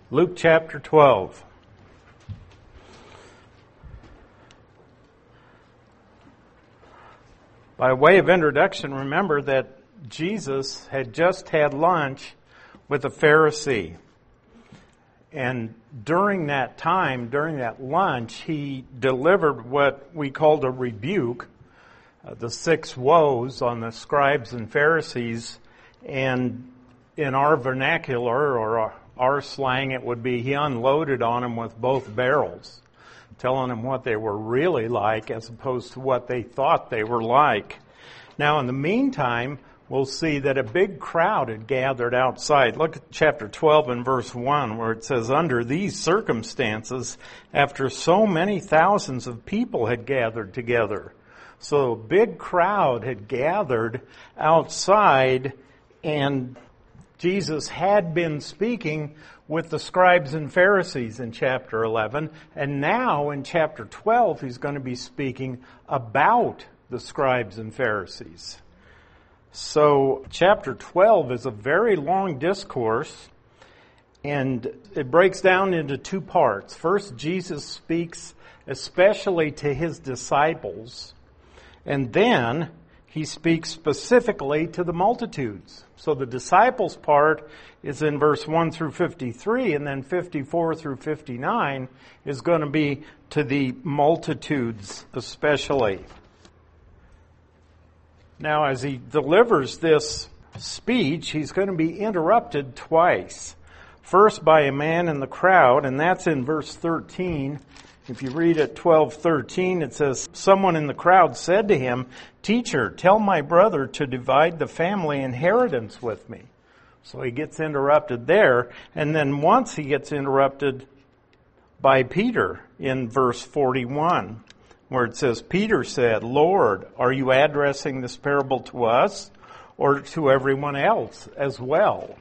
Luke chapter 12. By way of introduction, remember that Jesus had just had lunch with a Pharisee. And during that time, during that lunch, he delivered what we called a rebuke, the 6 woes on the scribes and Pharisees. And in our vernacular, or our slang, it would be he unloaded on them with both barrels, telling them what they were really like as opposed to what they thought they were like. Now, in the meantime, we'll see that a big crowd had gathered outside. Look at chapter 12 and verse 1, where it says, "Under these circumstances, after so many thousands of people had gathered together." So a big crowd had gathered outside, and Jesus had been speaking with the scribes and Pharisees in chapter 11, and now in chapter 12 he's going to be speaking about the scribes and Pharisees. So chapter 12 is a very long discourse, and it breaks down into 2 parts. First, Jesus speaks especially to his disciples, and then he speaks specifically to the multitudes. So the disciples part is in verse 1 through 53, and then 54 through 59 is going to be to the multitudes especially. Now, as he delivers this speech, he's going to be interrupted twice. First by a man in the crowd, and that's in verse 13. If you read at 12:13, it says, "Someone in the crowd said to him, 'Teacher, tell my brother to divide the family inheritance with me.'" So he gets interrupted there. And then once he gets interrupted by Peter in verse 41, where it says, "Peter said, 'Lord, are you addressing this parable to us or to everyone else as well?'"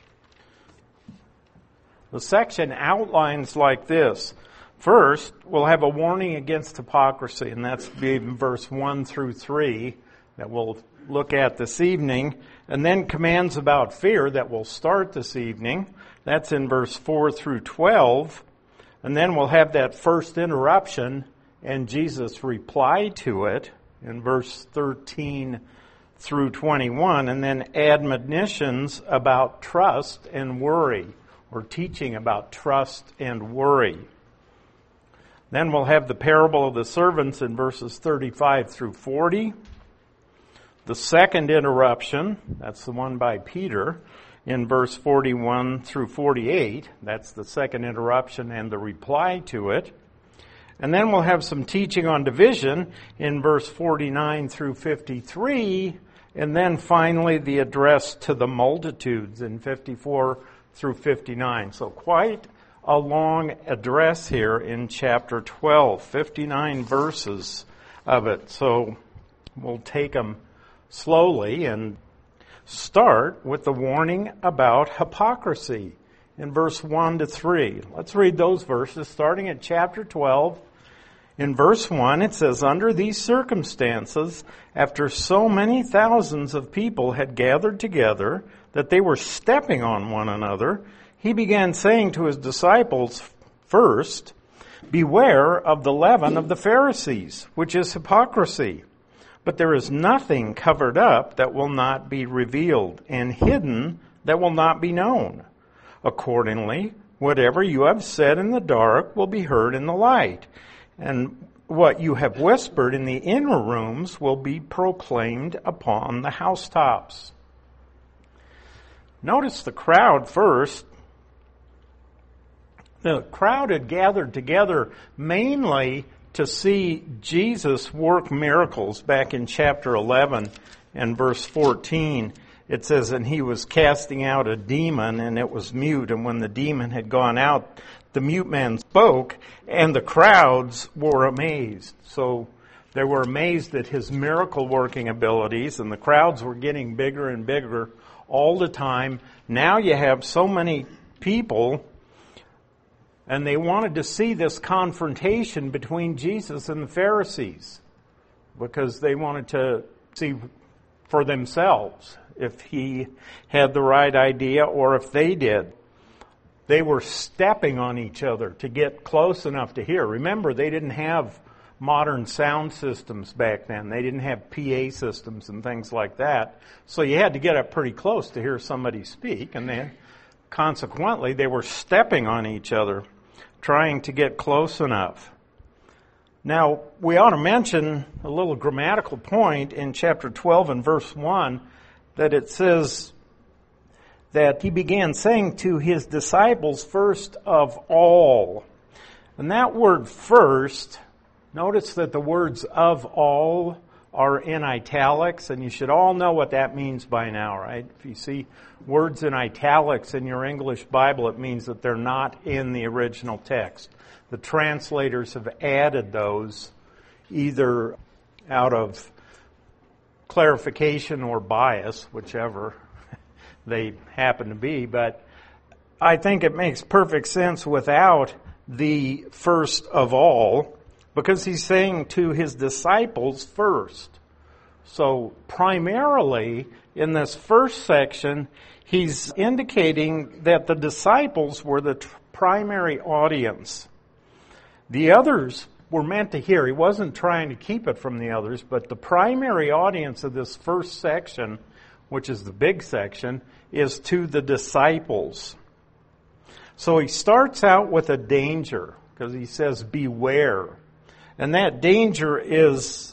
The section outlines like this. First, we'll have a warning against hypocrisy, and that's in verse 1 through 3 that we'll look at this evening. And then commands about fear that will start this evening. That's in verse 4 through 12. And then we'll have that first interruption and Jesus' reply to it in verse 13 through 21. And then admonitions about trust and worry, or teaching about trust and worry. Then we'll have the parable of the servants in verses 35 through 40. The second interruption, that's the one by Peter, in verse 41 through 48. That's the second interruption and the reply to it. And then we'll have some teaching on division in verse 49 through 53. And then finally the address to the multitudes in 54 through 59. So quite a long address here in chapter 12, 59 verses of it. So we'll take them slowly and start with the warning about hypocrisy in verse 1 to 3. Let's read those verses starting at chapter 12. In verse 1 it says, "Under these circumstances, after so many thousands of people had gathered together that they were stepping on one another, he began saying to his disciples, 'First, beware of the leaven of the Pharisees, which is hypocrisy. But there is nothing covered up that will not be revealed, and hidden that will not be known. Accordingly, whatever you have said in the dark will be heard in the light, and what you have whispered in the inner rooms will be proclaimed upon the housetops.'" Notice the crowd first. The crowd had gathered together mainly to see Jesus work miracles. Back in chapter 11 and verse 14, it says, "And he was casting out a demon, and it was mute. And when the demon had gone out, the mute man spoke, and the crowds were amazed." So they were amazed at his miracle working abilities, and the crowds were getting bigger and bigger all the time. Now you have so many people, and they wanted to see this confrontation between Jesus and the Pharisees because they wanted to see for themselves if he had the right idea or if they did. they were stepping on each other to get close enough to hear. Remember, they didn't have modern sound systems back then. They didn't have PA systems and things like that. So you had to get up pretty close to hear somebody speak, and then consequently they were stepping on each other, trying to get close enough. Now, we ought to mention a little grammatical point in chapter 12 and verse 1, that it says that he began saying to his disciples, first of all. And that word first, notice that the words of all are in italics, and you should all know what that means by now, right? If you see words in italics in your English Bible, it means that they're not in the original text. The translators have added those either out of clarification or bias, whichever they happen to be, but I think it makes perfect sense without the first of all, because he's saying to his disciples first. So primarily in this first section, he's indicating that the disciples were the primary audience. The others were meant to hear. He wasn't trying to keep it from the others, but the primary audience of this first section, which is the big section, is to the disciples. So he starts out with a danger, because he says, beware. And that danger is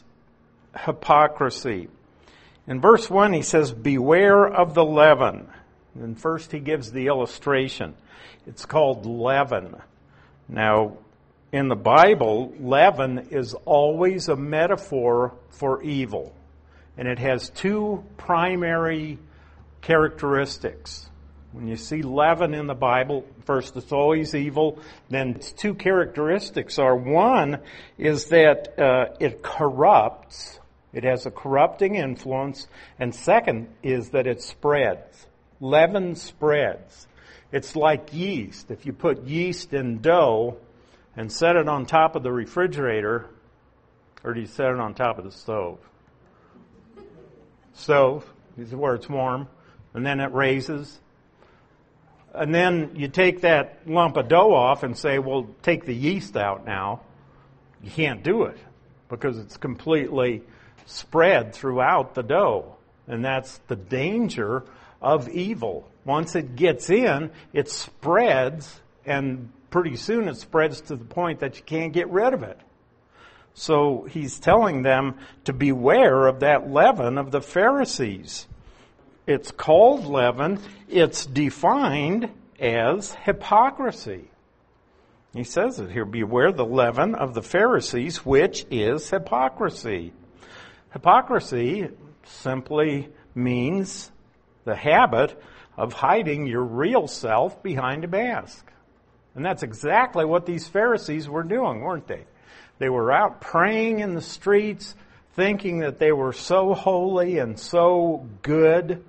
hypocrisy. In verse 1, he says, beware of the leaven. And first he gives the illustration. It's called leaven. Now, in the Bible, leaven is always a metaphor for evil. And it has two primary characteristics. When you see leaven in the Bible, first it's always evil. Then its two characteristics are, one is that it corrupts. It has a corrupting influence. And second is that it spreads. Leaven spreads. It's like yeast. If you put yeast in dough and set it on top of the refrigerator, or do you set it on top of the stove? Stove is where it's warm, and then it raises. And then you take that lump of dough off and say, well, take the yeast out now. You can't do it because it's completely spread throughout the dough. And that's the danger of evil. Once it gets in, it spreads, and pretty soon it spreads to the point that you can't get rid of it. So he's telling them to beware of that leaven of the Pharisees. It's called leaven. It's defined as hypocrisy. He says it here, beware the leaven of the Pharisees, which is hypocrisy. Hypocrisy simply means the habit of hiding your real self behind a mask. And that's exactly what these Pharisees were doing, weren't they? They were out praying in the streets, thinking that they were so holy and so good,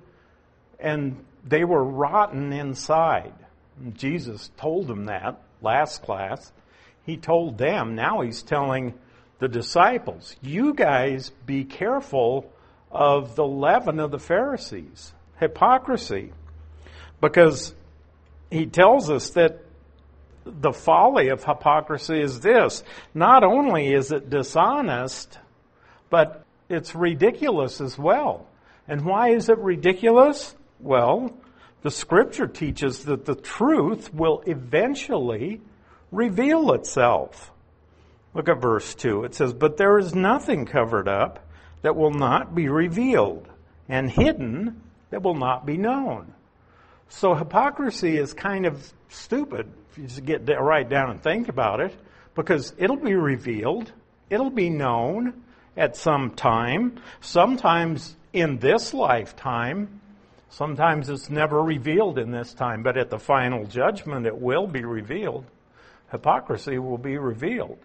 and they were rotten inside. And Jesus told them that last class. He told them, now he's telling the disciples, you guys be careful of the leaven of the Pharisees, hypocrisy. Because he tells us that the folly of hypocrisy is this. Not only is it dishonest, but it's ridiculous as well. And why is it ridiculous? Well, the Scripture teaches that the truth will eventually reveal itself. Look at verse 2. It says, but there is nothing covered up that will not be revealed, and hidden that will not be known. So hypocrisy is kind of stupid if you just get right down and think about it, because it'll be revealed, it'll be known at some time, sometimes in this lifetime, sometimes it's never revealed in this time, but at the final judgment it will be revealed. Hypocrisy will be revealed.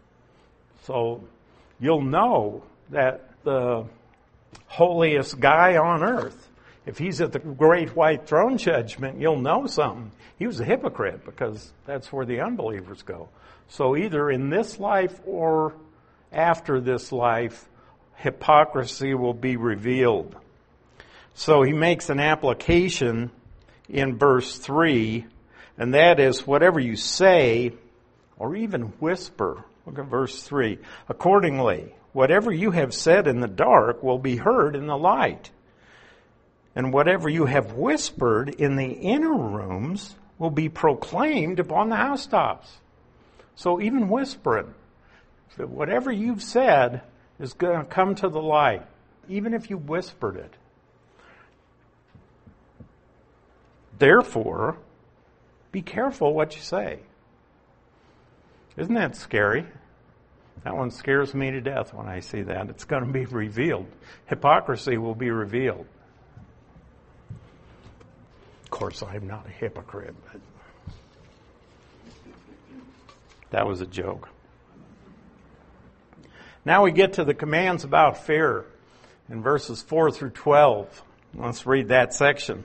So you'll know that the holiest guy on earth, if he's at the great white throne judgment, you'll know something. He was a hypocrite, because that's where the unbelievers go. So either in this life or after this life, hypocrisy will be revealed. So he makes an application in verse 3, And that is whatever you say or even whisper. Look at verse 3. Accordingly, whatever you have said in the dark will be heard in the light. And whatever you have whispered in the inner rooms will be proclaimed upon the housetops. So even whispering, whatever you've said is going to come to the light, even if you whispered it. Therefore, be careful what you say. Isn't that scary? That one scares me to death when I see that. It's going to be revealed. Hypocrisy will be revealed. Of course, I'm not a hypocrite, but that was a joke. Now we get to the commands about fear in verses 4 through 12. Let's read that section.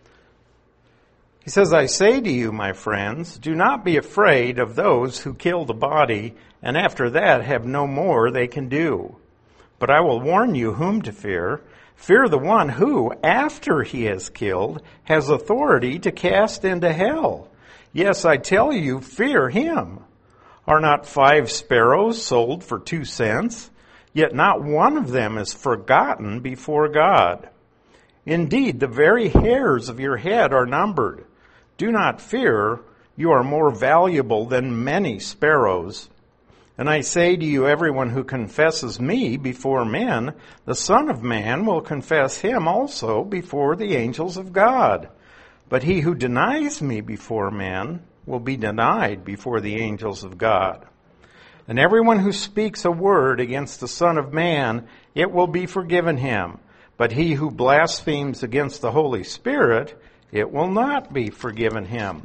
He says, I say to you, my friends, do not be afraid of those who kill the body, and after that have no more they can do. But I will warn you whom to fear. Fear the one who, after he has killed, has authority to cast into hell. Yes, I tell you, fear him. Are not 5 sparrows sold for 2 cents? Yet not one of them is forgotten before God. Indeed, the very hairs of your head are numbered. Do not fear, you are more valuable than many sparrows. And I say to you, everyone who confesses me before men, the Son of Man will confess him also before the angels of God. But he who denies me before men will be denied before the angels of God. And everyone who speaks a word against the Son of Man, it will be forgiven him. But he who blasphemes against the Holy Spirit, it will not be forgiven him.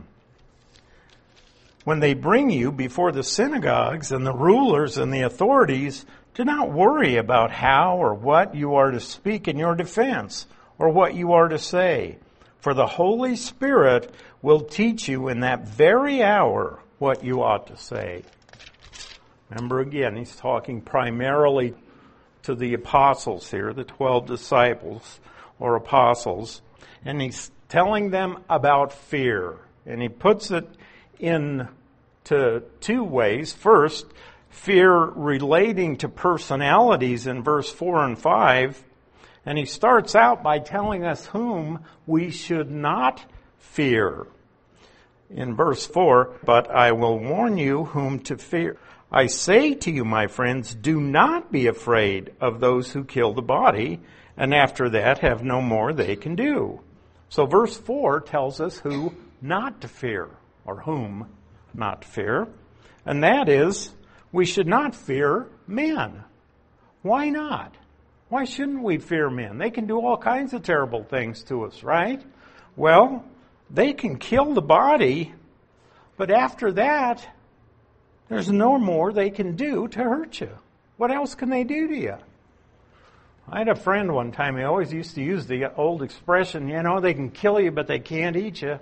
When they bring you before the synagogues and the rulers and the authorities, do not worry about how or what you are to speak in your defense or what you are to say. For the Holy Spirit will teach you in that very hour what you ought to say. Remember again, he's talking primarily to the apostles here, the 12 disciples or apostles. And he's telling them about fear. And he puts it into 2 ways. First, fear relating to personalities in verse 4 and 5. And he starts out by telling us whom we should not fear. In verse 4, but I will warn you whom to fear. I say to you, my friends, do not be afraid of those who kill the body, and after that have no more they can do. So verse 4 tells us who not to fear, or whom not to fear. And that is, we should not fear men. Why not? Why shouldn't we fear men? They can do all kinds of terrible things to us, right? Well, they can kill the body, but after that, there's no more they can do to hurt you. What else can they do to you? I had a friend one time, he always used to use the old expression, they can kill you, but they can't eat you.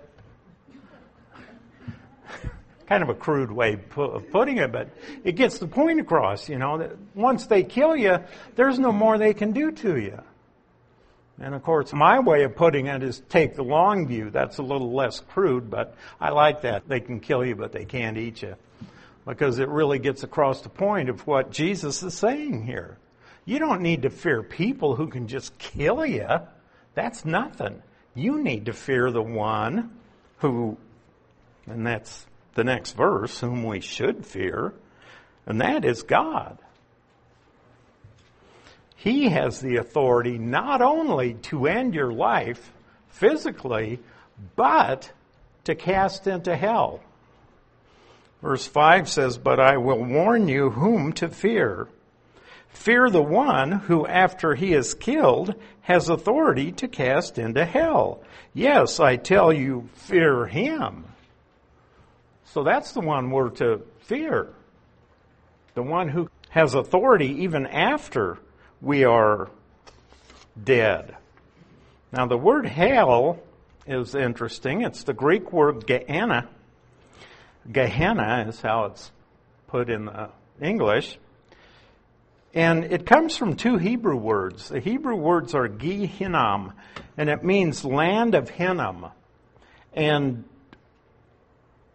Kind of a crude way of putting it, but it gets the point across, that once they kill you, there's no more they can do to you. And of course, my way of putting it is take the long view. That's a little less crude, but I like that. They can kill you, but they can't eat you. Because it really gets across the point of what Jesus is saying here. You don't need to fear people who can just kill you. That's nothing. You need to fear the one who, and that's the next verse, whom we should fear, and that is God. He has the authority not only to end your life physically, but to cast into hell. Verse 5 says, but I will warn you whom to fear. Fear the one who, after he is killed, has authority to cast into hell. Yes, I tell you, fear him. So that's the one we're to fear. The one who has authority even after we are dead. Now the word hell is interesting. It's the Greek word Gehenna. Gehenna is how it's put in English. And it comes from 2 Hebrew words. The Hebrew words are Gehinnom, and it means land of Hinnom. And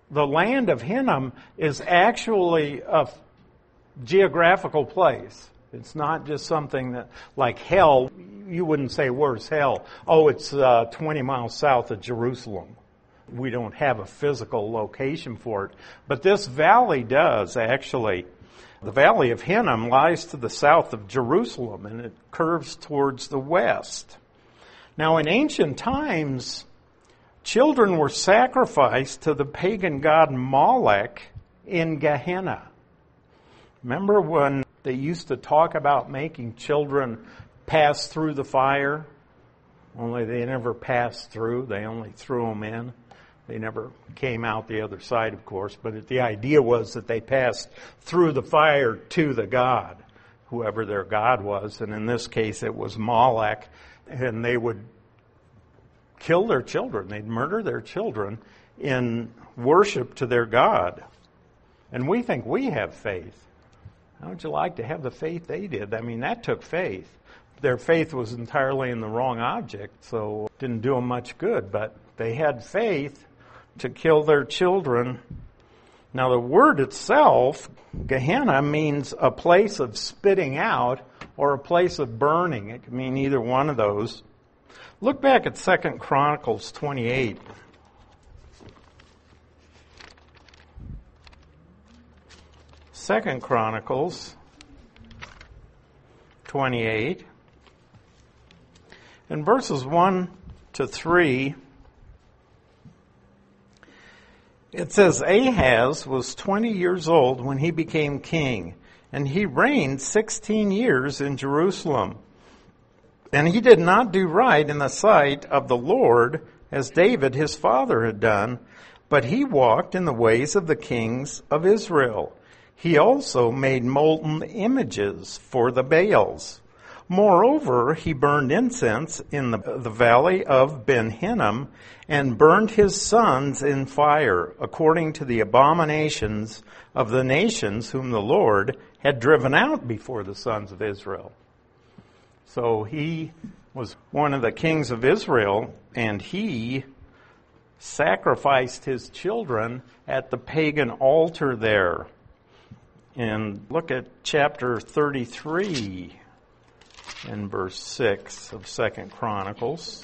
the land of Hinnom is actually a geographical place. It's not just something that, like hell, you wouldn't say, where's hell? Oh, it's 20 miles south of Jerusalem. We don't have a physical location for it. But this valley does, actually. The valley of Hinnom lies to the south of Jerusalem, and it curves towards the west. Now, in ancient times, children were sacrificed to the pagan god Molech in Gehenna. Remember when they used to talk about making children pass through the fire? Only they never passed through. They only threw them in. They never came out the other side, of course. But the idea was that they passed through the fire to the god, whoever their god was. And in this case, it was Molech. And they would kill their children. They'd murder their children in worship to their god. And we think we have faith. How would you like to have the faith they did? I mean, that took faith. Their faith was entirely in the wrong object, so it didn't do them much good. But they had faith to kill their children. Now, the word itself, Gehenna, means a place of spitting out or a place of burning. It can mean either one of those. Look back at 2 Chronicles 28. 2 Chronicles 28. In verses 1 to 3, it says, Ahaz was 20 years old when he became king, and he reigned 16 years in Jerusalem. And he did not do right in the sight of the Lord, as David his father had done, but he walked in the ways of the kings of Israel. He also made molten images for the Baals. Moreover, he burned incense in the valley of Ben Hinnom and burned his sons in fire, according to the abominations of the nations whom the Lord had driven out before the sons of Israel. So he was one of the kings of Israel, and he sacrificed his children at the pagan altar there. And look at chapter 33 and verse 6 of 2 Chronicles.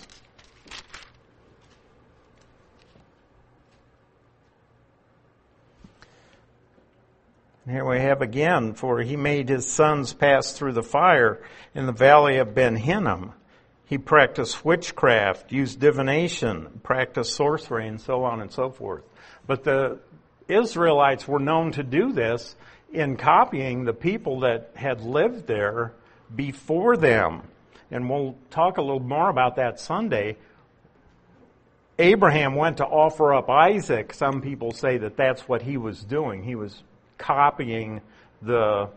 And here we have again, for he made his sons pass through the fire in the valley of Ben Hinnom. He practiced witchcraft, used divination, practiced sorcery, and so on and so forth. But the Israelites were known to do this in copying the people that had lived there before them. And we'll talk a little more about that Sunday. Abraham went to offer up Isaac. Some people say that that's what he was doing. He was copying the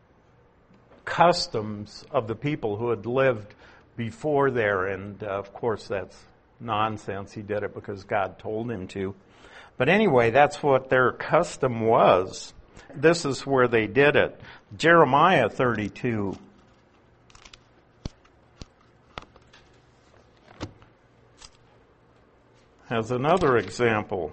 customs of the people who had lived before there. And of course, that's nonsense. He did it because God told him to. But anyway, that's what their custom was. This is where they did it. Jeremiah 32. Has another example.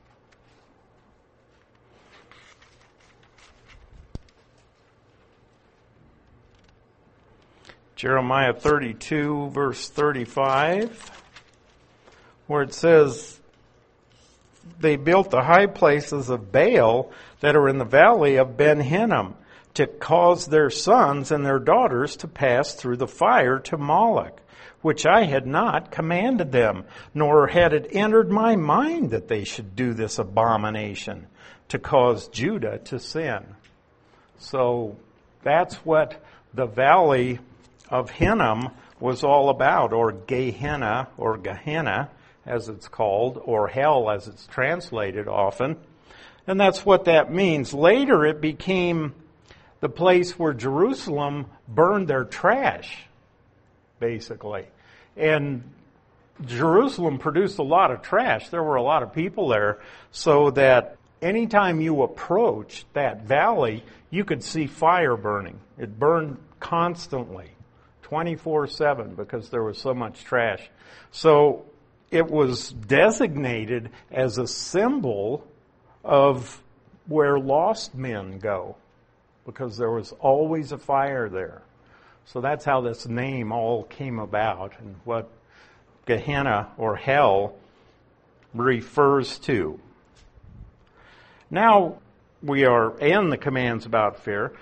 Jeremiah 32, verse 35, where it says, they built the high places of Baal that are in the valley of Ben Hinnom to cause their sons and their daughters to pass through the fire to Moloch, which I had not commanded them, nor had it entered my mind that they should do this abomination to cause Judah to sin. So that's what the valley of Hinnom was all about, or Gehenna, as it's called, or hell as it's translated often. And that's what that means. Later it became the place where Jerusalem burned their trash, basically. And Jerusalem produced a lot of trash. There were a lot of people there, so that anytime you approached that valley, you could see fire burning. It burned constantly, 24/7, because there was so much trash. So it was designated as a symbol of where lost men go, because there was always a fire there. So that's how this name all came about and what Gehenna or hell refers to. Now we are in the commands about fear.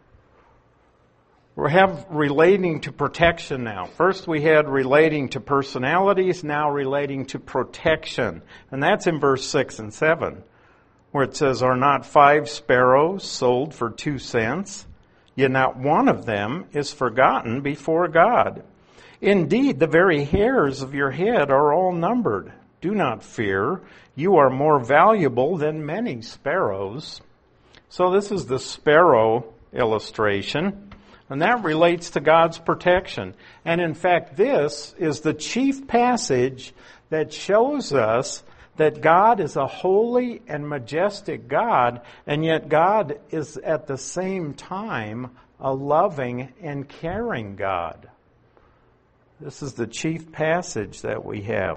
We have relating to protection now. First we had relating to personalities, now relating to protection. And that's in verse 6 and 7, where it says, "Are not 5 sparrows sold for 2 cents? Yet not one of them is forgotten before God. Indeed, the very hairs of your head are all numbered. Do not fear. You are more valuable than many sparrows." So this is the sparrow illustration, and that relates to God's protection. And in fact, this is the chief passage that shows us that God is a holy and majestic God, and yet God is at the same time a loving and caring God. This is the chief passage that we have.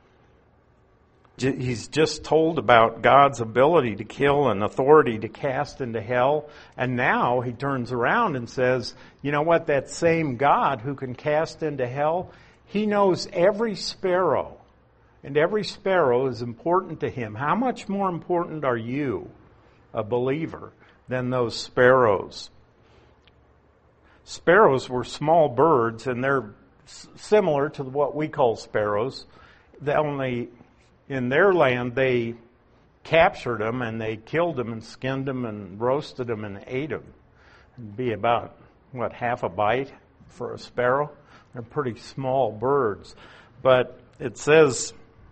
He's just told about God's ability to kill and authority to cast into hell, and now he turns around and says, you know what, that same God who can cast into hell, he knows every sparrow. And every sparrow is important to him. How much more important are you, a believer, than those sparrows? Sparrows were small birds, and they're similar to what we call sparrows. Only in their land they captured them and they killed them and skinned them and roasted them and ate them. It'd be about, half a bite for a sparrow? They're pretty small birds. But it says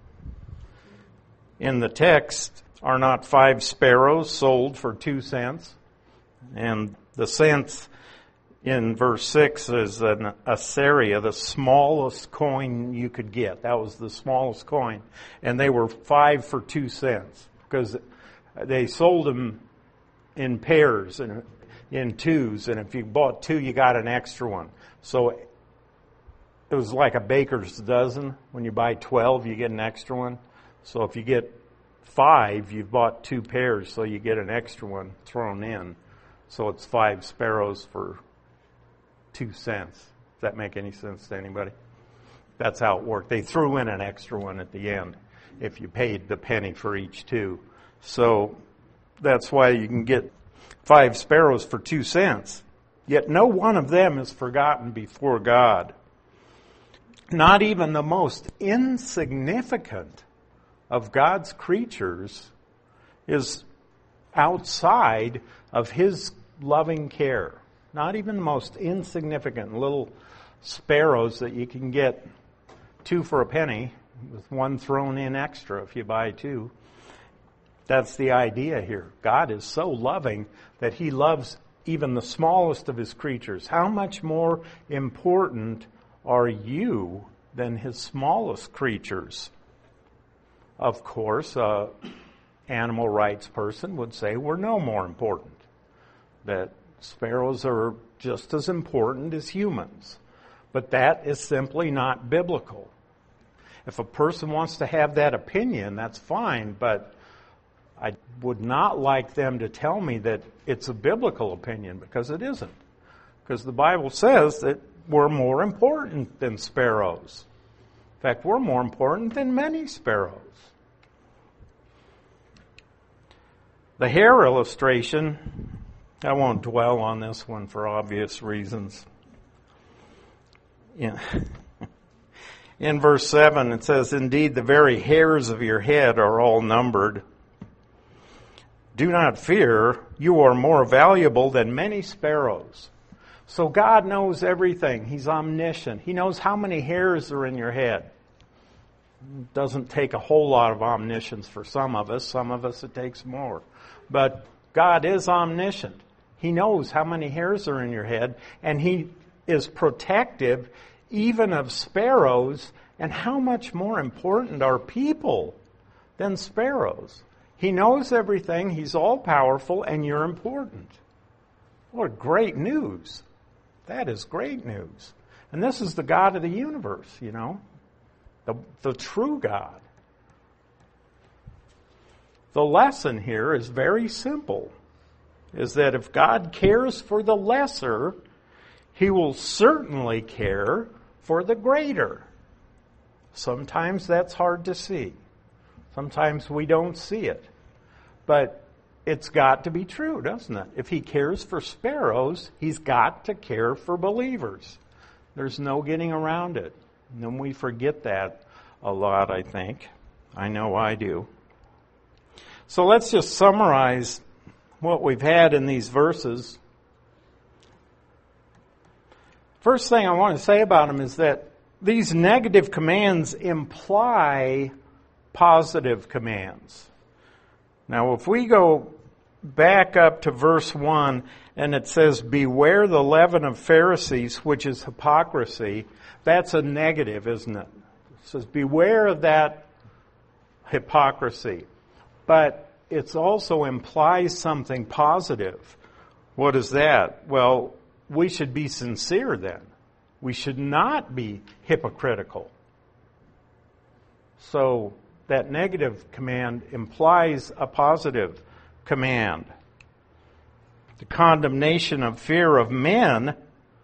in the text, "Are not 5 sparrows sold for 2 cents? And the cents in verse 6 is an assaria, the smallest coin you could get. That was the smallest coin. And they were 5 for 2 cents because they sold them in pairs and in twos. And if you bought 2, you got an extra one. So it was like a baker's dozen. When you buy 12, you get an extra one. So if you get 5, you've bought 2 pairs, so you get an extra one thrown in. So it's 5 sparrows for 2 cents. Does that make any sense to anybody? That's how it worked. They threw in an extra one at the end if you paid the penny for each 2. So that's why you can get 5 sparrows for 2 cents. Yet no one of them is forgotten before God. Not even the most insignificant of God's creatures is outside of His loving care. Not even the most insignificant little sparrows that you can get 2 for a penny, with 1 thrown in extra if you buy 2. That's the idea here. God is so loving that He loves even the smallest of His creatures. How much more important are you than His smallest creatures? Of course, an animal rights person would say we're no more important. That sparrows are just as important as humans. But that is simply not biblical. If a person wants to have that opinion, that's fine, but I would not like them to tell me that it's a biblical opinion, because it isn't. Because the Bible says that we're more important than sparrows. In fact, we're more important than many sparrows. The hair illustration, I won't dwell on this one for obvious reasons. In verse 7 it says, "Indeed, the very hairs of your head are all numbered. Do not fear, you are more valuable than many sparrows." So God knows everything. He's omniscient. He knows how many hairs are in your head. It doesn't take a whole lot of omniscience for some of us. Some of us it takes more. But God is omniscient. He knows how many hairs are in your head, and He is protective even of sparrows. And how much more important are people than sparrows? He knows everything. He's all-powerful, and you're important. What great news. That is great news. And this is the God of the universe, the true God. The lesson here is very simple, is that if God cares for the lesser, He will certainly care for the greater. Sometimes that's hard to see. Sometimes we don't see it. But it's got to be true, doesn't it? If He cares for sparrows, He's got to care for believers. There's no getting around it. And we forget that a lot, I think. I know I do. So let's just summarize what we've had in these verses. First thing I want to say about them is that these negative commands imply positive commands. Now, if we go back up to verse 1, and it says, beware the leaven of Pharisees, which is hypocrisy, that's a negative, isn't it? It says, beware of that hypocrisy. But it also implies something positive. What is that? Well, we should be sincere then. We should not be hypocritical. So that negative command implies a positive command. The condemnation of fear of men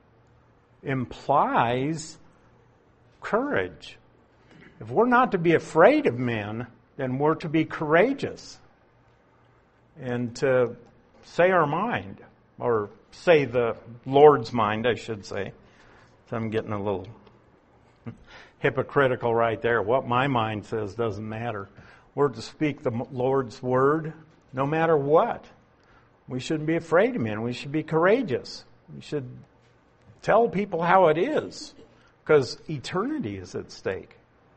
implies courage. If we're not to be afraid of men, then we're to be courageous and to say our mind, or say the Lord's mind, I should say. So I'm getting a little hypocritical right there. What my mind says doesn't matter. We're to speak the Lord's word no matter what. We shouldn't be afraid of men. We should be courageous. We should tell people how it is, because eternity is at stake.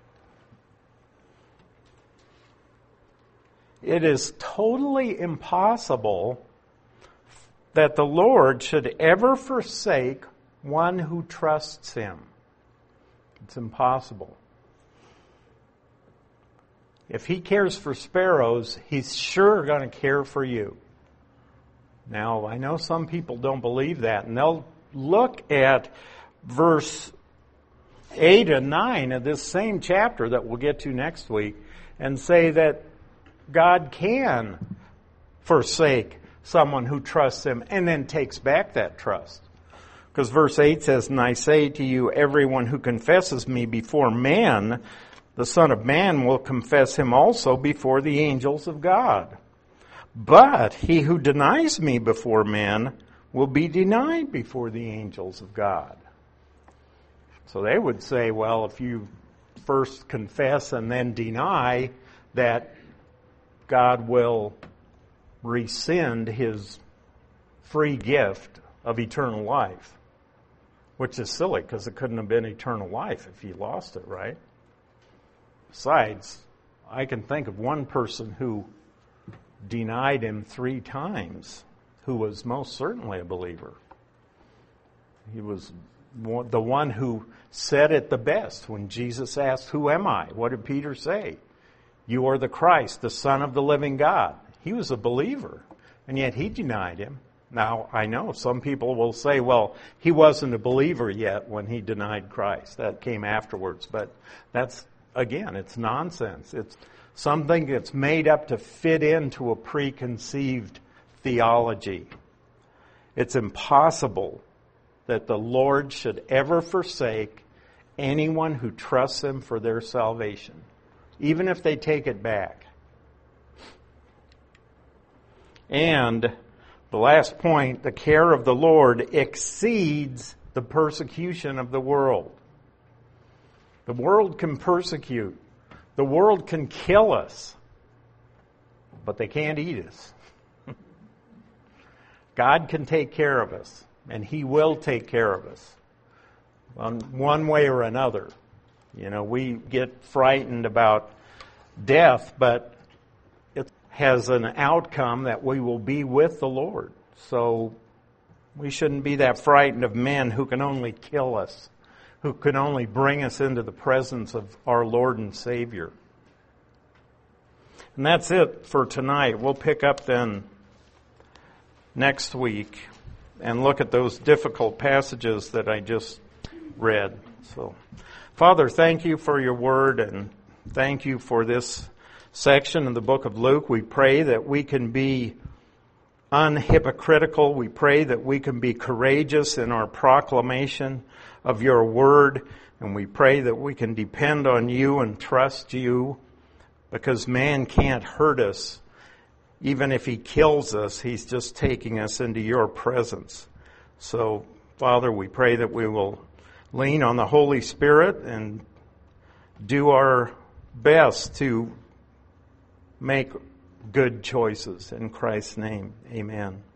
It is totally impossible that the Lord should ever forsake one who trusts Him. It's impossible. If He cares for sparrows, He's sure going to care for you. Now, I know some people don't believe that, and they'll look at verse 8 and 9 of this same chapter that we'll get to next week and say that God can forsake someone who trusts Him and then takes back that trust. Because verse 8 says, and I say to you, everyone who confesses me before men, the Son of Man will confess Him also before the angels of God. But he who denies me before men will be denied before the angels of God. So they would say, well, if you first confess and then deny, that God will rescind His free gift of eternal life. Which is silly, because it couldn't have been eternal life if He lost it, right? Besides, I can think of one person who denied Him 3 times, who was most certainly a believer. He was the one who said it the best when Jesus asked, who am I? What did Peter say? You are the Christ, the Son of the living God. He was a believer, and yet he denied Him. Now, I know some people will say, well, he wasn't a believer yet when he denied Christ. That came afterwards. But that's, again, it's nonsense. It's something that's made up to fit into a preconceived theology. It's impossible that the Lord should ever forsake anyone who trusts Him for their salvation, even if they take it back. And the last point, the care of the Lord exceeds the persecution of the world. The world can persecute. The world can kill us, but they can't eat us. God can take care of us, and He will take care of us one way or another. You know, we get frightened about death, but it has an outcome that we will be with the Lord. So we shouldn't be that frightened of men who can only kill us, who can only bring us into the presence of our Lord and Savior. And that's it for tonight. We'll pick up then next week and look at those difficult passages that I just read. So, Father, thank You for Your word, and thank You for this section in the book of Luke. We pray that we can be unhypocritical. We pray that we can be courageous in our proclamation of your word. And we pray that we can depend on you and trust you, because man can't hurt us. Even if he kills us, he's just taking us into your presence. So, Father, we pray that we will lean on the Holy Spirit and do our best to make good choices. In Christ's name, amen.